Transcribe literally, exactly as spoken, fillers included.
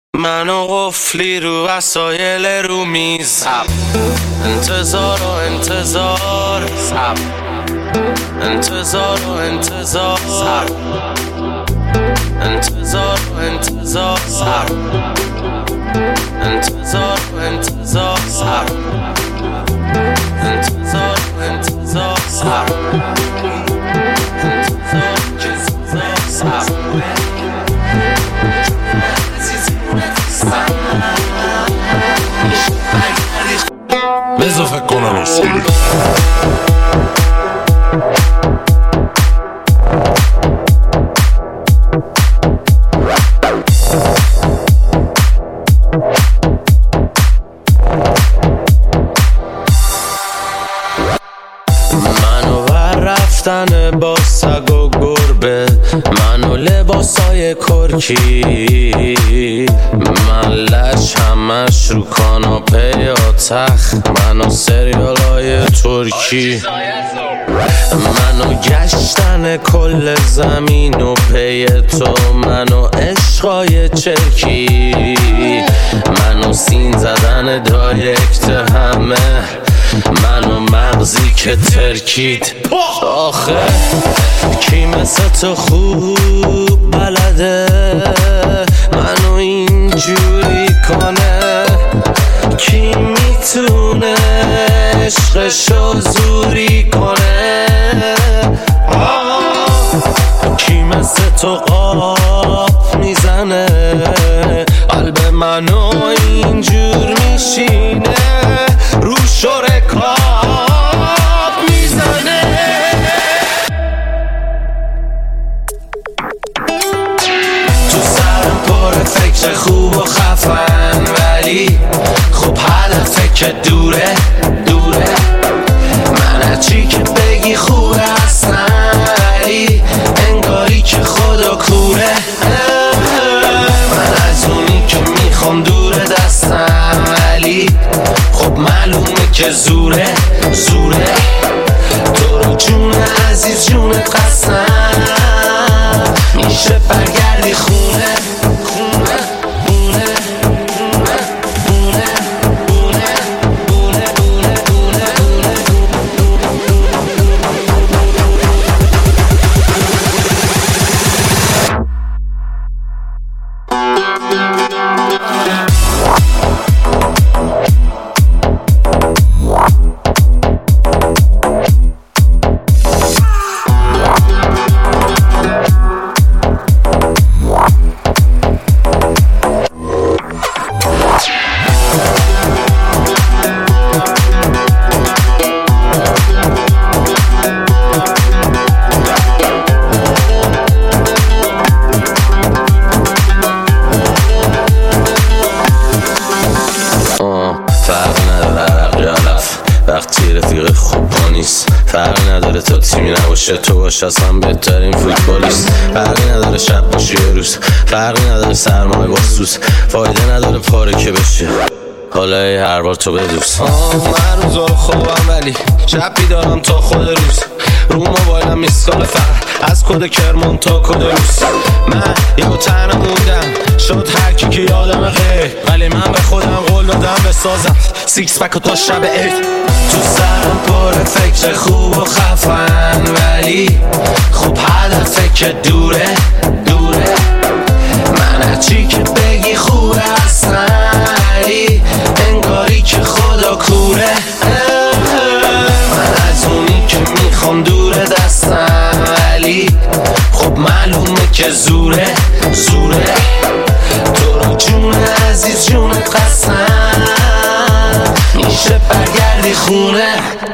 من و قفلی رو وسایل رو میز، انتظار و انتظار، انتظار و انتظار، انتظار و انتظار، انتظار و انتظار، انتظار و انتظار، بذار فکر کنم اصولی منو بر رفتن با سگ و گربه، منو لباسای کرکی، من لش همش رو کاناپه یا تخت، منو سریالای ترکی، منو گشتن کل زمین و پی تو، منو عشقای چرکی، منو سین زدن دایرکت همه، منو مغزی که ترکید. آخه کی مثل تو خوب بلده منو اینجوری کنه؟ کی میتونه عشقشو زوری کنه؟ کی مثل تو قاب میزنه قلب منو اینجور میشینه، رو شرکاب میزنه. تو سرم پر فکر خوب و خفن، ولی خب هدف که دوره دوره، من هرچی که بگی خوبه اصلا، ولی انگاری که خدا کوره، من از اونی که میخوام دوره دستم، ولی خب معلومه که زوره زوره، تو رو جون عزیز جونت قسم، میشه برگردی خونه خونه بونه بونه بونه بونه بونه بونه وقتی رفیق خوب پا نیست، فرق نداره تا تیمی نباشه تو باش اصلا بهترین فوتبالیست، فرقی نداره شب باشی یه روز، فرقی نداره سرمایه با سوز، فایده نداره پاره که بشه، حالا ای هر بار تو بدوز. من روزا رو خوابم ولی شب بیدارم تا خود روز، رو موبایلم میسکال فقط از کد کرمان تا کد روز، من یه تنها موندم شد هر کی که یادم غیر، ولی من به خودم قول دادم بسازم سیکس پک و تا شب عید. تو سرم پر فکر خوب و خفن، ولی خب هدف که دوره دوره، من هرچی که بگی خوبه اصلا، ولی انگاری که خدا کوره، من از اونی که میخوام دوره دستم، ولی خب معلومه که زوره زوره، تو رو جون عزیز جونت قسم، میشه برگردی خونه.